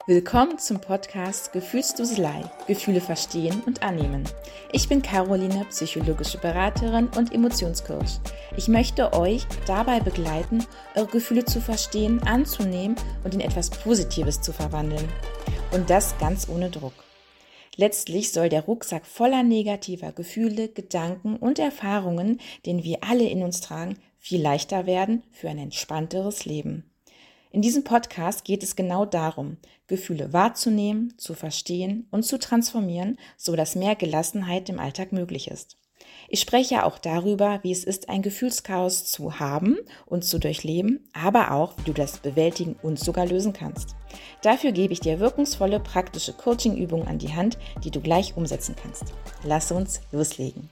Willkommen zum Podcast Gefühlsduselei, Gefühle verstehen und annehmen. Ich bin Caroline, psychologische Beraterin und Emotionscoach. Ich möchte euch dabei begleiten, eure Gefühle zu verstehen, anzunehmen und in etwas Positives zu verwandeln. Und das ganz ohne Druck. Letztlich soll der Rucksack voller negativer Gefühle, Gedanken und Erfahrungen, den wir alle in uns tragen, viel leichter werden für ein entspannteres Leben. In diesem Podcast geht es genau darum, Gefühle wahrzunehmen, zu verstehen und zu transformieren, sodass mehr Gelassenheit im Alltag möglich ist. Ich spreche auch darüber, wie es ist, ein Gefühlschaos zu haben und zu durchleben, aber auch, wie du das bewältigen und sogar lösen kannst. Dafür gebe ich dir wirkungsvolle, praktische Coaching-Übungen an die Hand, die du gleich umsetzen kannst. Lass uns loslegen.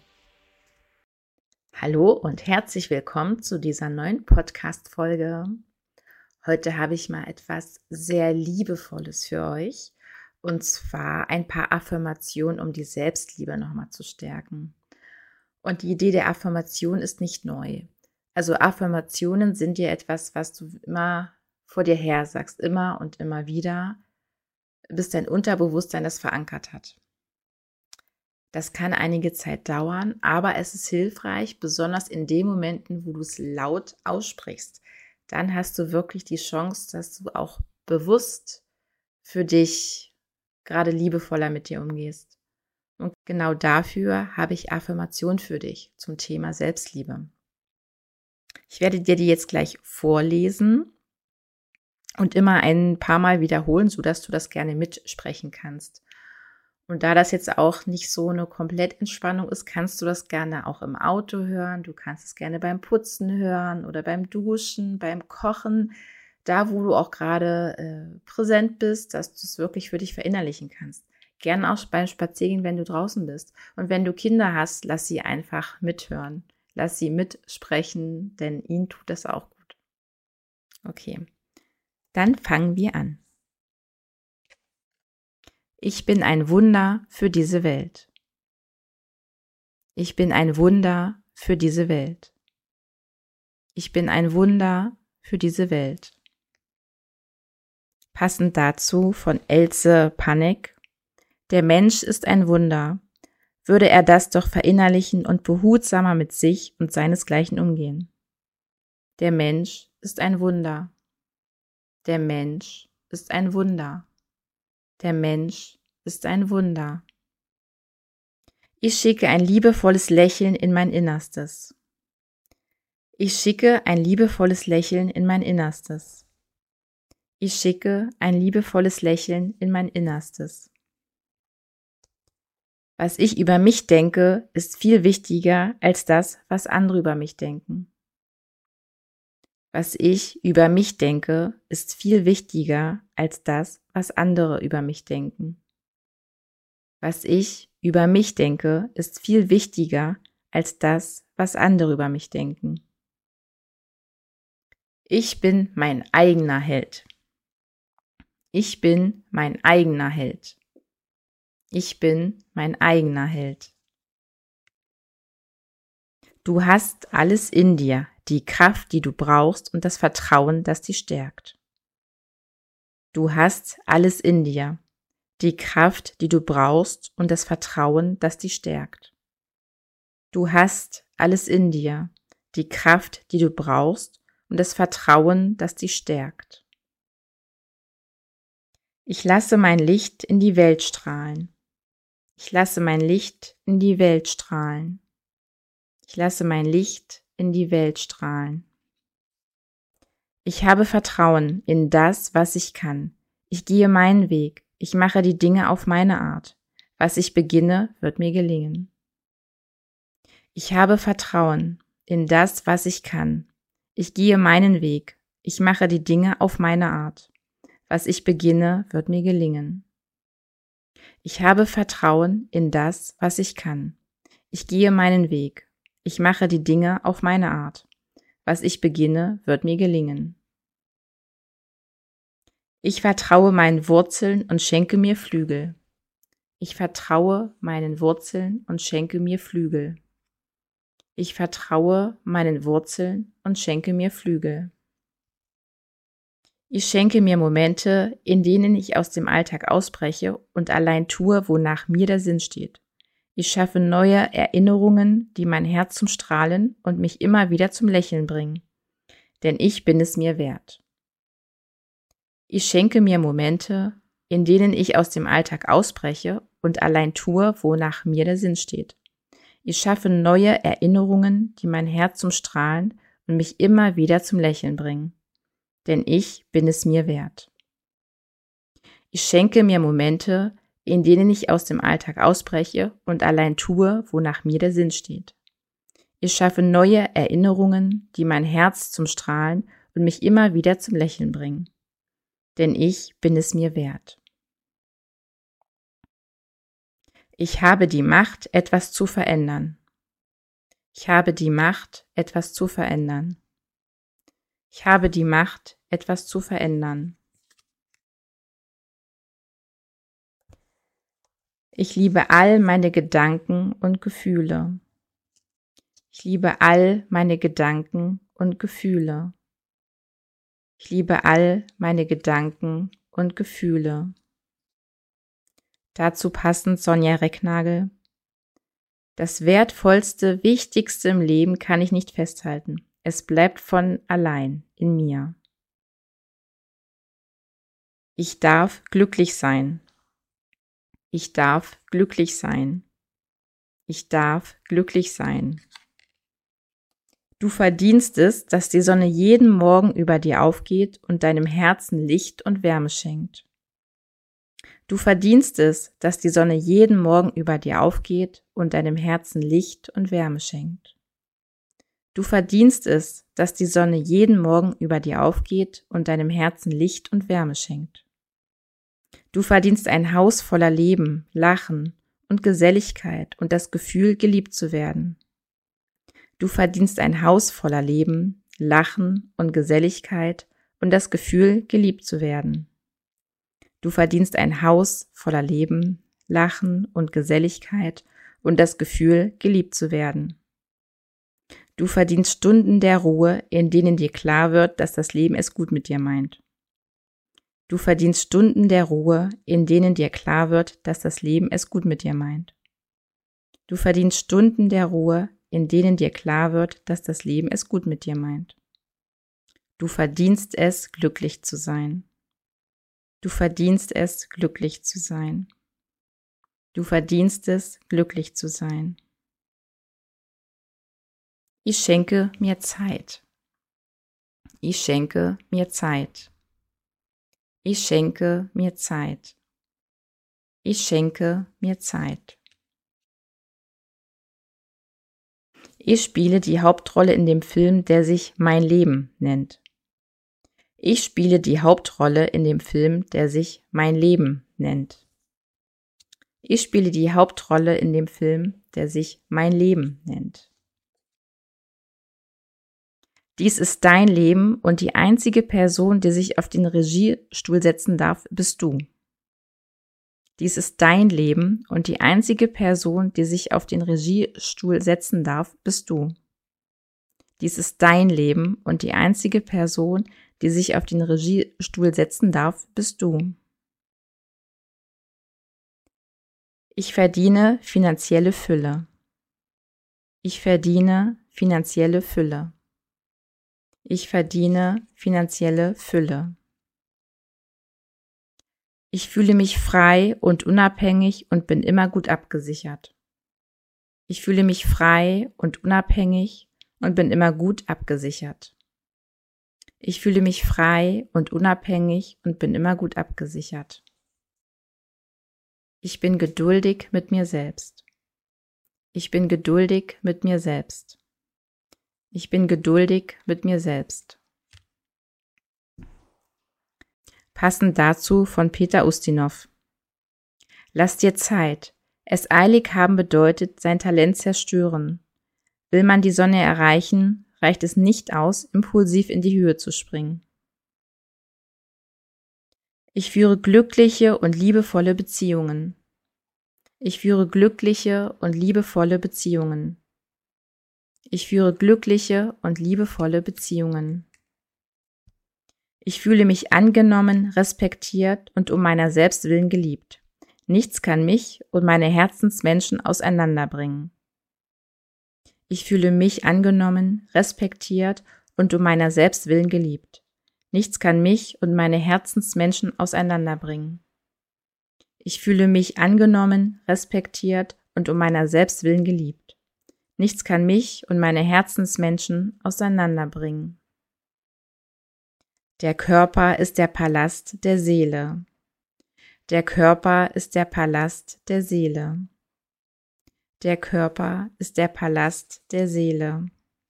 Hallo und herzlich willkommen zu dieser neuen Podcast-Folge. Heute habe ich mal etwas sehr Liebevolles für euch, und zwar ein paar Affirmationen, um die Selbstliebe nochmal zu stärken. Und die Idee der Affirmation ist nicht neu. Also Affirmationen sind dir etwas, was du immer vor dir her sagst, immer und immer wieder, bis dein Unterbewusstsein das verankert hat. Das kann einige Zeit dauern, aber es ist hilfreich, besonders in den Momenten, wo du es laut aussprichst. Dann hast du wirklich die Chance, dass du auch bewusst für dich gerade liebevoller mit dir umgehst. Und genau dafür habe ich Affirmationen für dich zum Thema Selbstliebe. Ich werde dir die jetzt gleich vorlesen und immer ein paar Mal wiederholen, sodass du das gerne mitsprechen kannst. Und da das jetzt auch nicht so eine Komplettentspannung ist, kannst du das gerne auch im Auto hören. Du kannst es gerne beim Putzen hören oder beim Duschen, beim Kochen, da wo du auch gerade präsent bist, dass du es wirklich für dich verinnerlichen kannst. Gerne auch beim Spaziergehen, wenn du draußen bist. Und wenn du Kinder hast, lass sie einfach mithören. Lass sie mitsprechen, denn ihnen tut das auch gut. Okay, dann fangen wir an. Ich bin ein Wunder für diese Welt. Ich bin ein Wunder für diese Welt. Ich bin ein Wunder für diese Welt. Passend dazu von Else Panek: Der Mensch ist ein Wunder. Würde er das doch verinnerlichen und behutsamer mit sich und seinesgleichen umgehen. Der Mensch ist ein Wunder. Der Mensch ist ein Wunder. Der Mensch ist ein Wunder. Ich schicke ein liebevolles Lächeln in mein Innerstes. Ich schicke ein liebevolles Lächeln in mein Innerstes. Ich schicke ein liebevolles Lächeln in mein Innerstes. Was ich über mich denke, ist viel wichtiger als das, was andere über mich denken. Was ich über mich denke, ist viel wichtiger als das, was andere über mich denken. Was ich über mich denke, ist viel wichtiger als das, was andere über mich denken. Ich bin mein eigener Held. Ich bin mein eigener Held. Ich bin mein eigener Held. Du hast alles in dir, die Kraft, die du brauchst und das Vertrauen, das dich stärkt. Du hast alles in dir, die Kraft, die du brauchst und das Vertrauen, das dich stärkt. Du hast alles in dir, die Kraft, die du brauchst und das Vertrauen, das dich stärkt. Ich lasse mein Licht in die Welt strahlen. Ich lasse mein Licht in die Welt strahlen. Ich lasse mein Licht in die Welt strahlen. Ich habe Vertrauen in das, was ich kann. Ich gehe meinen Weg. Ich mache die Dinge auf meine Art. Was ich beginne, wird mir gelingen. Ich habe Vertrauen in das, was ich kann. Ich gehe meinen Weg. Ich mache die Dinge auf meine Art. Was ich beginne, wird mir gelingen. Ich habe Vertrauen in das, was ich kann. Ich gehe meinen Weg. Ich mache die Dinge auf meine Art. Was ich beginne, wird mir gelingen. Ich vertraue meinen Wurzeln und schenke mir Flügel. Ich vertraue meinen Wurzeln und schenke mir Flügel. Ich vertraue meinen Wurzeln und schenke mir Flügel. Ich schenke mir Momente, in denen ich aus dem Alltag ausbreche und allein tue, wonach mir der Sinn steht. Ich schaffe neue Erinnerungen, die mein Herz zum Strahlen und mich immer wieder zum Lächeln bringen. Denn ich bin es mir wert. Ich schenke mir Momente, in denen ich aus dem Alltag ausbreche und allein tue, wonach mir der Sinn steht. Ich schaffe neue Erinnerungen, die mein Herz zum Strahlen und mich immer wieder zum Lächeln bringen. Denn ich bin es mir wert. Ich schenke mir Momente, in denen ich aus dem Alltag ausbreche und allein tue, wonach mir der Sinn steht. Ich schaffe neue Erinnerungen, die mein Herz zum Strahlen und mich immer wieder zum Lächeln bringen. Denn ich bin es mir wert. Ich habe die Macht, etwas zu verändern. Ich habe die Macht, etwas zu verändern. Ich habe die Macht, etwas zu verändern. Ich liebe all meine Gedanken und Gefühle. Ich liebe all meine Gedanken und Gefühle. Ich liebe all meine Gedanken und Gefühle. Dazu passend Sonja Recknagel. Das Wertvollste, Wichtigste im Leben kann ich nicht festhalten. Es bleibt von allein in mir. Ich darf glücklich sein. Ich darf glücklich sein. Ich darf glücklich sein. Du verdienst es, dass die Sonne jeden Morgen über dir aufgeht und deinem Herzen Licht und Wärme schenkt. Du verdienst es, dass die Sonne jeden Morgen über dir aufgeht und deinem Herzen Licht und Wärme schenkt. Du verdienst es, dass die Sonne jeden Morgen über dir aufgeht und deinem Herzen Licht und Wärme schenkt. Du verdienst ein Haus voller Leben, Lachen und Geselligkeit und das Gefühl, geliebt zu werden. Du verdienst ein Haus voller Leben, Lachen und Geselligkeit und das Gefühl, geliebt zu werden. Du verdienst ein Haus voller Leben, Lachen und Geselligkeit und das Gefühl, geliebt zu werden. Du verdienst Stunden der Ruhe, in denen dir klar wird, dass das Leben es gut mit dir meint. Du verdienst Stunden der Ruhe, in denen dir klar wird, dass das Leben es gut mit dir meint. Du verdienst Stunden der Ruhe, in denen dir klar wird, dass das Leben es gut mit dir meint. Du verdienst es, glücklich zu sein. Du verdienst es, glücklich zu sein. Du verdienst es, glücklich zu sein. Ich schenke mir Zeit. Ich schenke mir Zeit. Ich schenke mir Zeit. Ich schenke mir Zeit. Ich spiele die Hauptrolle in dem Film, der sich Mein Leben nennt. Ich spiele die Hauptrolle in dem Film, der sich Mein Leben nennt. Ich spiele die Hauptrolle in dem Film, der sich Mein Leben nennt. Dies ist dein Leben und die einzige Person, die sich auf den Regiestuhl setzen darf, bist du. Dies ist dein Leben und die einzige Person, die sich auf den Regiestuhl setzen darf, bist du. Dies ist dein Leben und die einzige Person, die sich auf den Regiestuhl setzen darf, bist du. Ich verdiene finanzielle Fülle. Ich verdiene finanzielle Fülle. Ich verdiene finanzielle Fülle. Ich fühle mich frei und unabhängig und bin immer gut abgesichert. Ich fühle mich frei und unabhängig und bin immer gut abgesichert. Ich fühle mich frei und unabhängig und bin immer gut abgesichert. Ich bin geduldig mit mir selbst. Ich bin geduldig mit mir selbst. Ich bin geduldig mit mir selbst. Passend dazu von Peter Ustinov. Lass dir Zeit. Es eilig haben bedeutet, sein Talent zerstören. Will man die Sonne erreichen, reicht es nicht aus, impulsiv in die Höhe zu springen. Ich führe glückliche und liebevolle Beziehungen. Ich führe glückliche und liebevolle Beziehungen. Ich führe glückliche und liebevolle Beziehungen. Ich fühle mich angenommen, respektiert und um meiner selbst willen geliebt. Nichts kann mich und meine Herzensmenschen auseinanderbringen. Ich fühle mich angenommen, respektiert und um meiner selbst willen geliebt. Nichts kann mich und meine Herzensmenschen auseinanderbringen. Ich fühle mich angenommen, respektiert und um meiner selbst willen geliebt. Nichts kann mich und meine Herzensmenschen auseinanderbringen. Der Körper ist der Palast der Seele. Der Körper ist der Palast der Seele. Der Körper ist der Palast der Seele.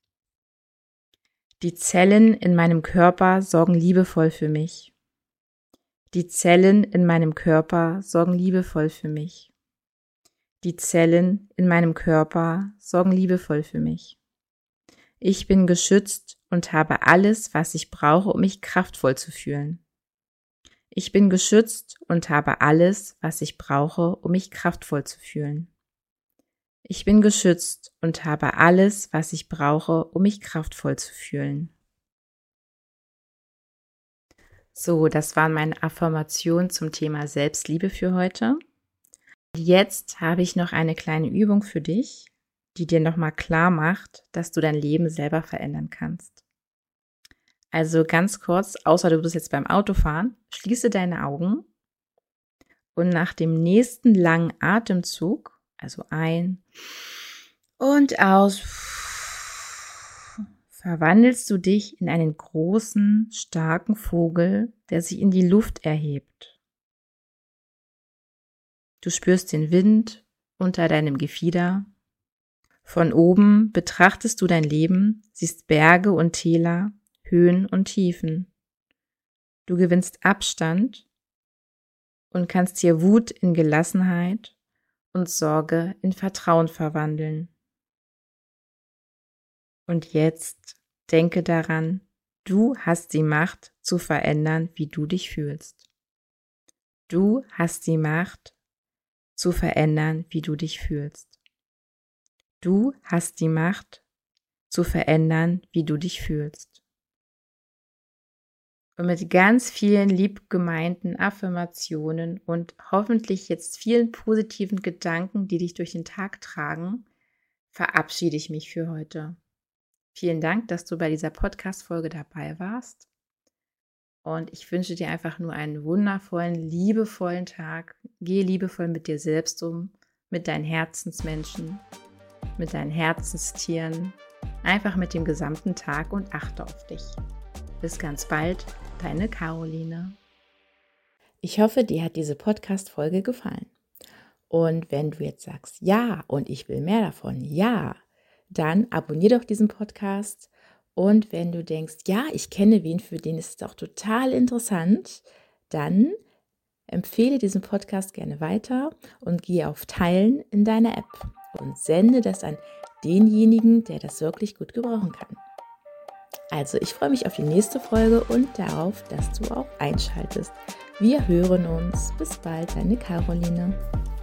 Die Zellen in meinem Körper sorgen liebevoll für mich. Die Zellen in meinem Körper sorgen liebevoll für mich. Die Zellen in meinem Körper sorgen liebevoll für mich. Ich bin geschützt und habe alles, was ich brauche, um mich kraftvoll zu fühlen. Ich bin geschützt und habe alles, was ich brauche, um mich kraftvoll zu fühlen. Ich bin geschützt und habe alles, was ich brauche, um mich kraftvoll zu fühlen. So, das waren meine Affirmationen zum Thema Selbstliebe für heute. Jetzt habe ich noch eine kleine Übung für dich, die dir nochmal klar macht, dass du dein Leben selber verändern kannst. Also ganz kurz, außer du bist jetzt beim Autofahren, schließe deine Augen und nach dem nächsten langen Atemzug, also ein und aus, verwandelst du dich in einen großen, starken Vogel, der sich in die Luft erhebt. Du spürst den Wind unter deinem Gefieder. Von oben betrachtest du dein Leben, siehst Berge und Täler, Höhen und Tiefen. Du gewinnst Abstand und kannst hier Wut in Gelassenheit und Sorge in Vertrauen verwandeln. Und jetzt denke daran, du hast die Macht zu verändern, wie du dich fühlst. Du hast die Macht zu verändern, wie du dich fühlst. Du hast die Macht zu verändern, wie du dich fühlst. Und mit ganz vielen lieb gemeinten Affirmationen und hoffentlich jetzt vielen positiven Gedanken, die dich durch den Tag tragen, verabschiede ich mich für heute. Vielen Dank, dass du bei dieser Podcast-Folge dabei warst. Und ich wünsche dir einfach nur einen wundervollen, liebevollen Tag. Gehe liebevoll mit dir selbst um, mit deinen Herzensmenschen, mit deinen Herzenstieren, einfach mit dem gesamten Tag und achte auf dich. Bis ganz bald, deine Caroline. Ich hoffe, dir hat diese Podcast-Folge gefallen. Und wenn du jetzt sagst, ja, und ich will mehr davon, ja, dann abonniere doch diesen Podcast. Und wenn du denkst, ja, ich kenne wen, für den ist es auch total interessant, dann empfehle diesen Podcast gerne weiter und gehe auf Teilen in deiner App und sende das an denjenigen, der das wirklich gut gebrauchen kann. Also, ich freue mich auf die nächste Folge und darauf, dass du auch einschaltest. Wir hören uns. Bis bald, deine Caroline.